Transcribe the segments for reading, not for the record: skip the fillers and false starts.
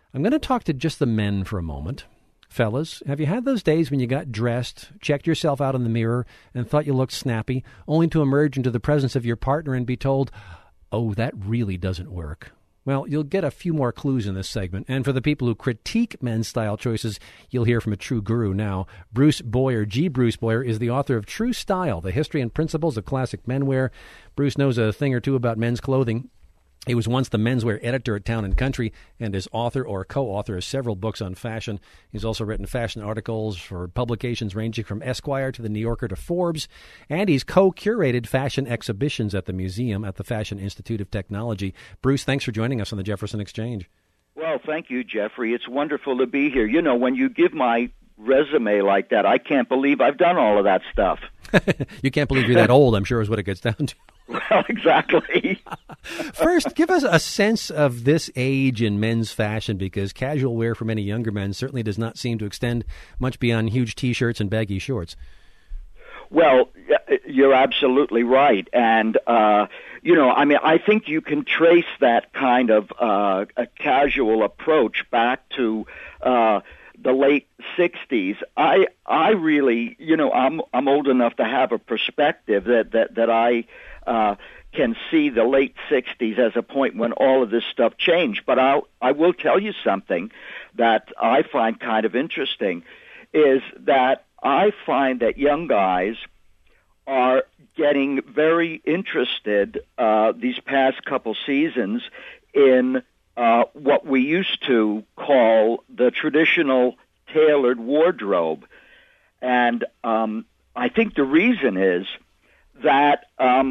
I'm going to talk to just the men for a moment. Fellas, have you had those days when you got dressed, checked yourself out in the mirror, and thought you looked snappy, only to emerge into the presence of your partner and be told, oh, that really doesn't work? Well, you'll get a few more clues in this segment. And for the people who critique men's style choices, you'll hear from a true guru now. Bruce Boyer, G. Bruce Boyer, is the author of True Style, The History and Principles of Classic Menwear. Bruce knows a thing or two about men's clothing. He was once the menswear editor at Town & Country and is author or co-author of several books on fashion. He's also written fashion articles for publications ranging from Esquire to The New Yorker to Forbes. And he's co-curated fashion exhibitions at the museum at the Fashion Institute of Technology. Bruce, thanks for joining us on the Jefferson Exchange. Well, thank you, Jeffrey. It's wonderful to be here. You know, when you give my resume like that, I can't believe I've done all of that stuff. You can't believe you're that old, I'm sure is what it gets down to. Well, exactly. First, give us a sense of this age in men's fashion, because casual wear for many younger men certainly does not seem to extend much beyond huge T-shirts and baggy shorts. Well, you're absolutely right. And, I think you can trace that kind of a casual approach back to the late 60s. I really, I'm old enough to have a perspective that I can see the late 60s as a point when all of this stuff changed. But I will tell you something that I find kind of interesting, is that I find that young guys are getting very interested these past couple seasons in what we used to call the traditional tailored wardrobe. And I think the reason is that,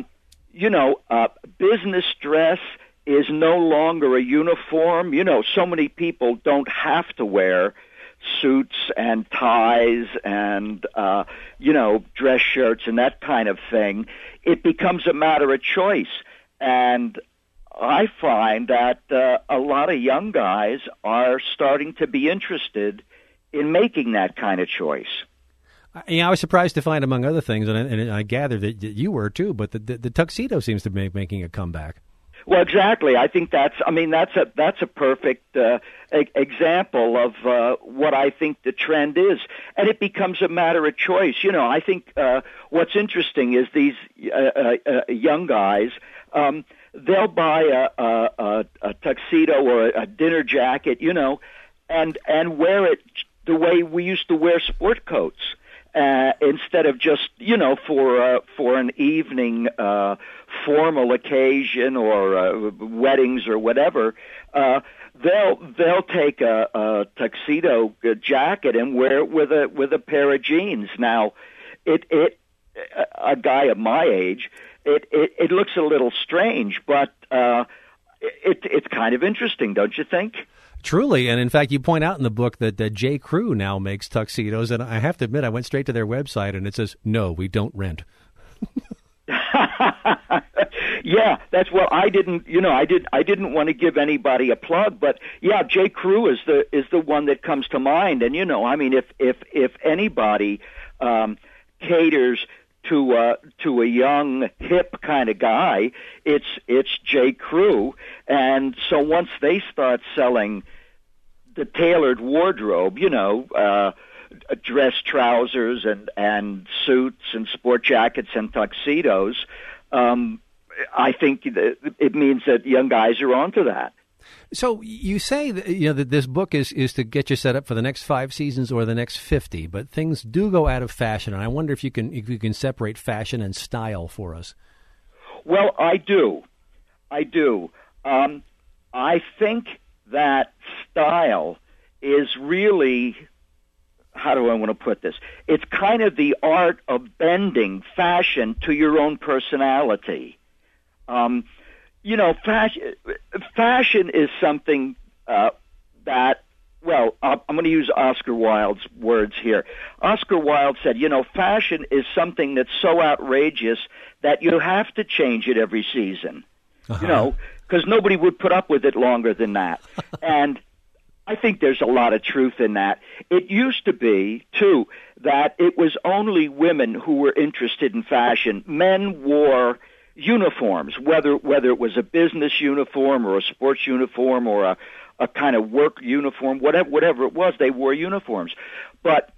business dress is no longer a uniform. So many people don't have to wear suits and ties and, dress shirts and that kind of thing. It becomes a matter of choice. And I find that a lot of young guys are starting to be interested in making that kind of choice. I was surprised to find, among other things, and I gather that you were too, but the tuxedo seems to be making a comeback. Well, exactly. I think that's a perfect example of what I think the trend is, and it becomes a matter of choice. I think what's interesting is these young guys. They'll buy a tuxedo or a dinner jacket, and wear it the way we used to wear sport coats. Instead of just, for an evening formal occasion or weddings or whatever, they'll take a tuxedo jacket and wear it with a pair of jeans. Now, a guy of my age, it looks a little strange, but it's kind of interesting, don't you think? Truly, and in fact, you point out in the book that J. Crew now makes tuxedos, and I have to admit, I went straight to their website, and it says, no, we don't rent. Yeah, that's what I didn't. I didn't want to give anybody a plug, but yeah, J. Crew is the one that comes to mind, and if anybody caters to a young, hip kind of guy, it's J. Crew. And so once they start selling the tailored wardrobe, dress trousers and suits and sport jackets and tuxedos, I think it means that young guys are onto that. So you say that, that this book is to get you set up for the next 5 seasons or the next 50, but things do go out of fashion, and I wonder if you can separate fashion and style for us. Well, I do. I think that style is really, how do I want to put this? It's kind of the art of bending fashion to your own personality. Fashion is something that, well, I'm going to use Oscar Wilde's words here. Oscar Wilde said, fashion is something that's so outrageous that you have to change it every season, because nobody would put up with it longer than that. And I think there's a lot of truth in that. It used to be, too, that it was only women who were interested in fashion. Men wore uniforms, whether it was a business uniform or a sports uniform or a kind of work uniform, whatever it was. They wore uniforms, but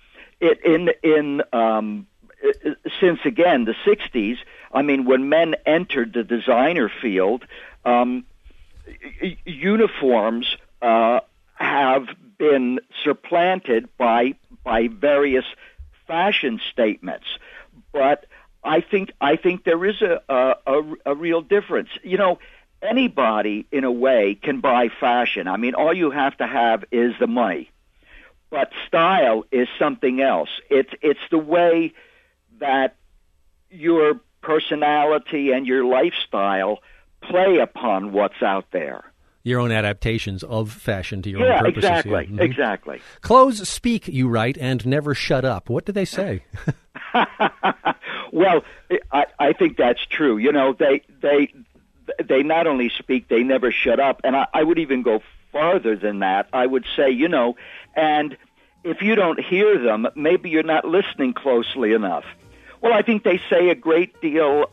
since again the 60s, I mean, when men entered the designer field, uniforms have been supplanted by various fashion statements. But I think there is a real difference. You know, anybody in a way can buy fashion. I mean, all you have to have is the money. But style is something else. It's the way that your personality and your lifestyle play upon what's out there. Your own adaptations of fashion to your own purposes. Exactly, exactly. Clothes speak, you write, and never shut up. What do they say? Well, I think that's true. You know, they not only speak, they never shut up. And I would even go farther than that. I would say, you know, and if you don't hear them, maybe you're not listening closely enough. Well, I think they say a great deal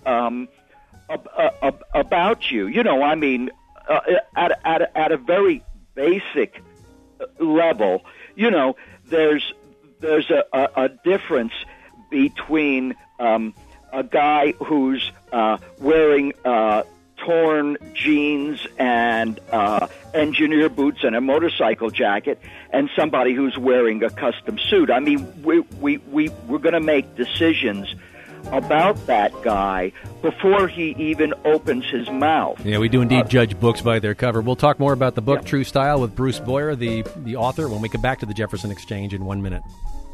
about you. You know, I mean, at a very basic level, you know, there's a difference between a guy who's wearing torn jeans and engineer boots and a motorcycle jacket, and somebody who's wearing a custom suit. I mean, we're going to make decisions about that guy before he even opens his mouth. Yeah, we do indeed judge books by their cover. We'll talk more about the book, True Style, with Bruce Boyer, the author, when we come back to the Jefferson Exchange in 1 minute.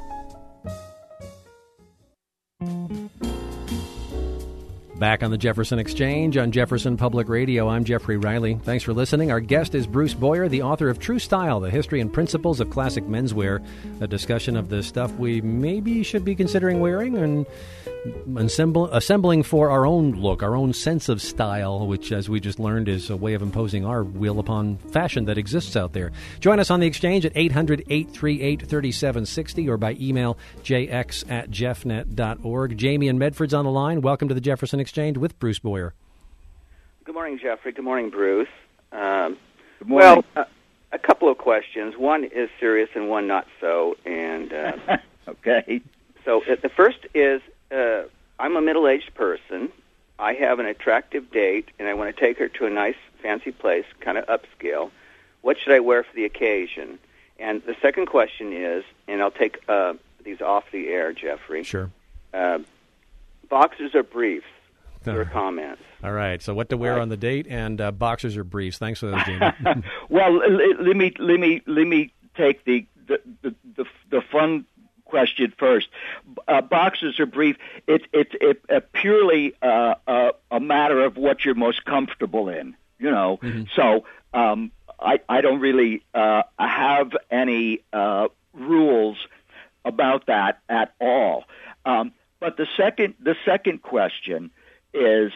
Back on the Jefferson Exchange on Jefferson Public Radio, I'm Jeffrey Riley. Thanks for listening. Our guest is Bruce Boyer, the author of True Style, The History and Principles of Classic Menswear, a discussion of the stuff we maybe should be considering wearing and assembling for our own look, our own sense of style, which, as we just learned, is a way of imposing our will upon fashion that exists out there. Join us on the Exchange at 800-838-3760 or by email jx@jeffnet.org. Jamie in Medford's on the line. Welcome to the Jefferson Exchange with Bruce Boyer. Good morning, Jeffrey. Good morning, Bruce. Good morning. Well, a couple of questions. One is serious and one not so. And okay. So the first is, I'm a middle-aged person. I have an attractive date, and I want to take her to a nice, fancy place, kind of upscale. What should I wear for the occasion? And the second question is, and I'll take these off the air, Jeffrey. Sure. Boxers or briefs? Your comments. All right. So what to wear on the date, and boxers or briefs. Thanks for those, Jamie. Well, let me take the fun question first. Boxers or brief? It's purely a matter of what you're most comfortable in. You know. Mm-hmm. So I don't really have any rules about that at all. But the second question is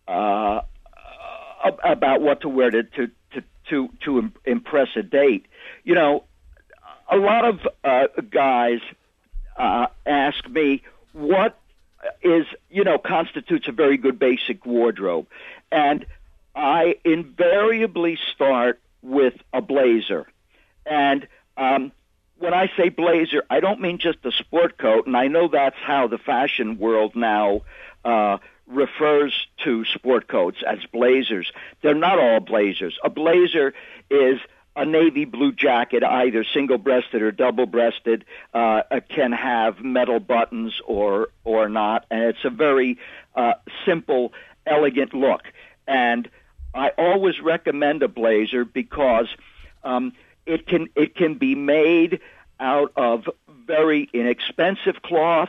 about what to wear to impress a date. You know, a lot of guys ask me what constitutes a very good basic wardrobe, and I invariably start with a blazer. And when I say blazer, I don't mean just a sport coat, and I know that's how the fashion world now refers to sport coats, as blazers. They're not all blazers. A blazer is a navy blue jacket, either single-breasted or double-breasted. It can have metal buttons or not, and it's a very simple, elegant look. And I always recommend a blazer because it can be made out of very inexpensive cloth,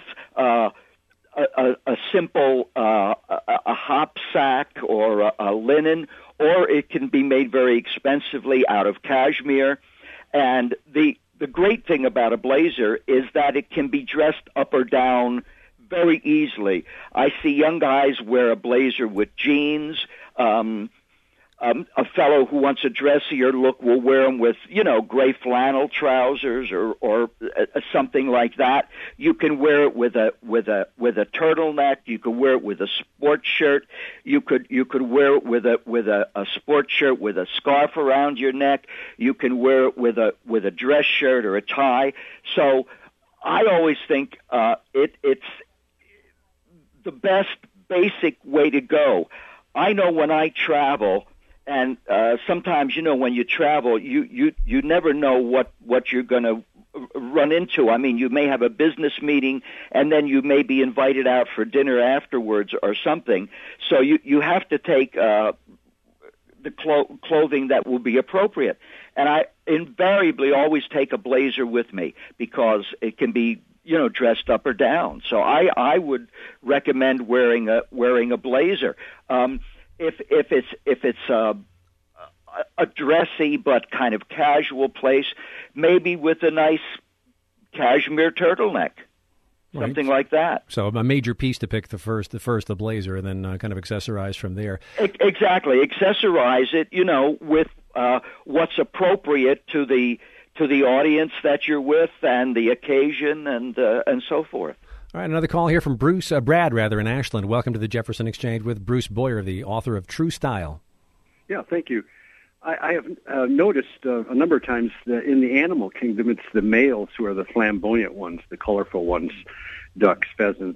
a simple a hop sack or a linen, or it can be made very expensively out of cashmere. And the great thing about a blazer is that it can be dressed up or down very easily. I see young guys wear a blazer with jeans. a fellow who wants a dressier look will wear them with, gray flannel trousers or something like that. You can wear it with a turtleneck. You could wear it with a sports shirt. You could wear it with a sports shirt with a scarf around your neck. You can wear it with a dress shirt or a tie. So I always think it's the best basic way to go. I know when I travel. And sometimes, when you travel, you never know what you're going to run into. I mean, you may have a business meeting, and then you may be invited out for dinner afterwards or something. So you have to take the clothing that will be appropriate. And I invariably always take a blazer with me because it can be dressed up or down. So I would recommend wearing a blazer. If it's a dressy but kind of casual place, maybe with a nice cashmere turtleneck, something like that. So a major piece to pick the first the blazer, and then kind of accessorize from there. Exactly, accessorize it, with what's appropriate to the audience that you're with and the occasion and so forth. All right, another call here from Brad in Ashland. Welcome to the Jefferson Exchange with Bruce Boyer, the author of True Style. Yeah, thank you. I have noticed a number of times that in the animal kingdom, it's the males who are the flamboyant ones, the colorful ones, ducks, pheasants,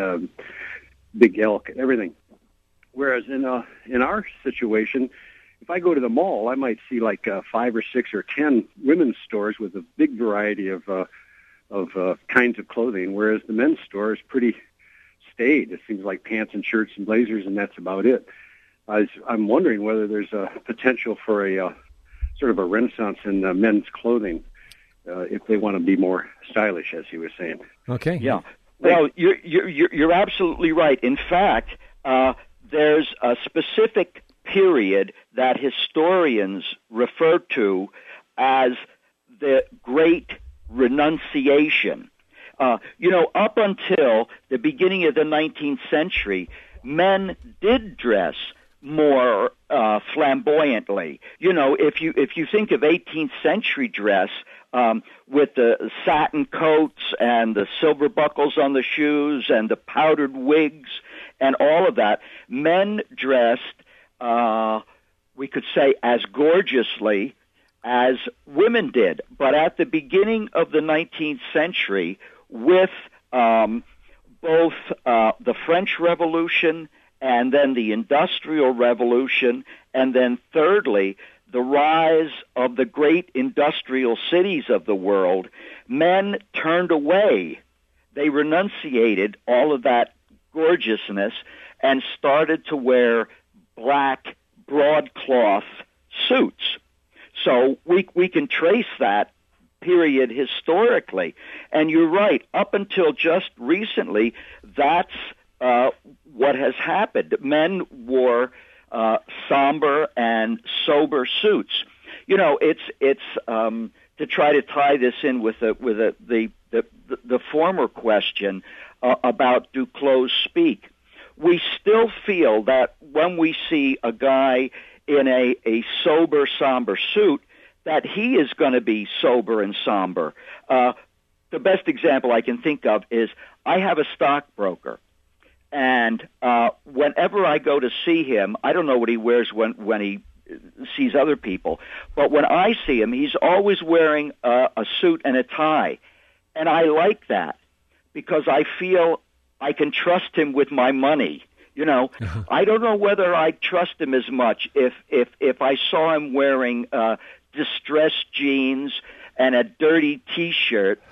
big elk, everything. Whereas in our situation, if I go to the mall, I might see like 5 or 6 or 10 women's stores with a big variety of kinds of clothing, whereas the men's store is pretty staid. It seems like pants and shirts and blazers, and that's about it. I'm wondering whether there's a potential for a sort of a renaissance in men's clothing if they want to be more stylish, as he was saying. Okay. Yeah. Well, you're absolutely right. In fact, there's a specific period that historians refer to as the Great Renunciation. Up until the beginning of the 19th century, men did dress more flamboyantly. If you think of 18th century dress with the satin coats and the silver buckles on the shoes and the powdered wigs and all of that, men dressed, we could say, as gorgeously as women did. But at the beginning of the 19th century, with both the French Revolution and then the Industrial Revolution, and then thirdly, the rise of the great industrial cities of the world, men turned away. They renunciated all of that gorgeousness and started to wear black broadcloth suits. So we can trace that period historically. And you're right, up until just recently, that's what has happened. Men wore somber and sober suits. It's to try to tie this in with the former question about do clothes speak. We still feel that when we see a guy in a sober, somber suit, that he is going to be sober and somber. The best example I can think of is I have a stockbroker. And whenever I go to see him, I don't know what he wears when he sees other people, but when I see him, he's always wearing a suit and a tie. And I like that because I feel I can trust him with my money. I don't know whether I trust him as much if I saw him wearing distressed jeans and a dirty T-shirt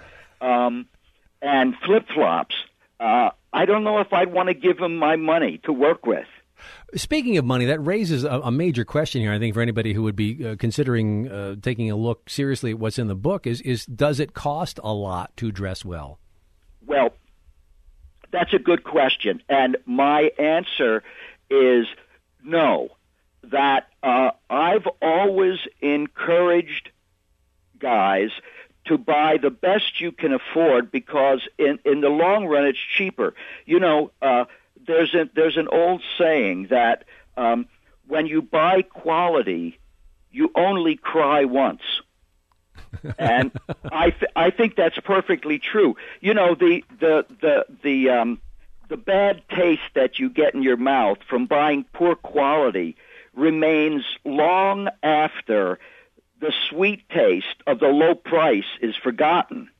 and flip-flops. I don't know if I'd want to give him my money to work with. Speaking of money, that raises a major question here, I think, for anybody who would be considering taking a look seriously at what's in the book, is does it cost a lot to dress well? Well, that's a good question, and my answer is no. That I've always encouraged guys to buy the best you can afford because in the long run it's cheaper. There's an old saying that when you buy quality, you only cry once. And I think that's perfectly true. You know, the bad taste that you get in your mouth from buying poor quality remains long after the sweet taste of the low price is forgotten.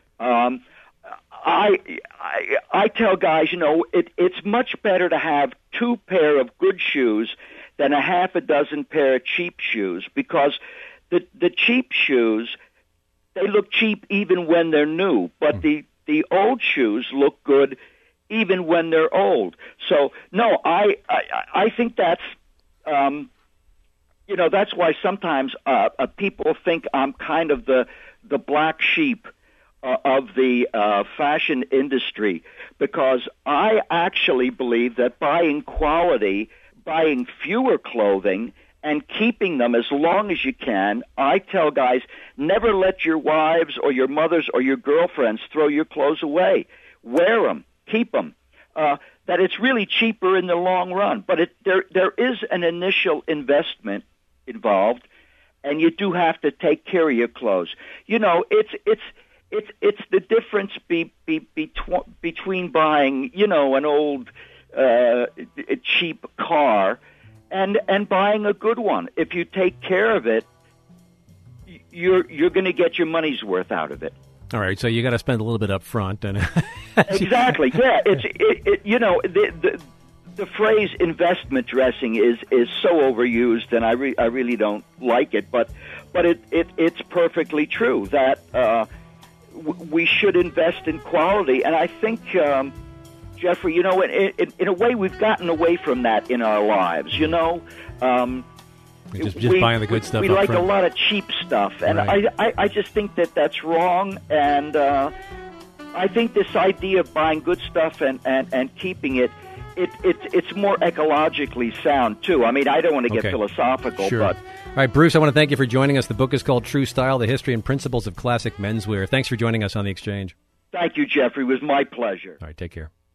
I tell guys, you know, it's much better to have 2 pair of good shoes than a half a dozen pair of cheap shoes, because the cheap shoes, they look cheap even when they're new, but the old shoes look good even when they're old. So no, I think that's you know, that's why sometimes people think I'm kind of the black sheep of the fashion industry, because I actually believe that buying quality, buying fewer clothing, and keeping them as long as you can. I tell guys, never let your wives or your mothers or your girlfriends throw your clothes away. Wear them, keep them. That it's really cheaper in the long run, but there is an initial investment involved, and you do have to take care of your clothes. You know, it's the difference between buying, you know, an old cheap car and buying a good one. If you take care of it, you're going to get your money's worth out of it. All right, so you got to spend a little bit up front, and exactly, yeah. You know, the phrase investment dressing is so overused, and I really don't like it. But it's perfectly true that we should invest in quality, and I think. Jeffrey, you know, in a way, we've gotten away from that in our lives. You know, just buying the good stuff. We like a lot of cheap stuff, and right. I just think that that's wrong. And I think this idea of buying good stuff and keeping it's more ecologically sound too. I mean, I don't want to get philosophical, sure. But all right, Bruce, I want to thank you for joining us. The book is called True Style: The History and Principles of Classic Menswear. Thanks for joining us on The Exchange. Thank you, Jeffrey. It was my pleasure. All right, take care.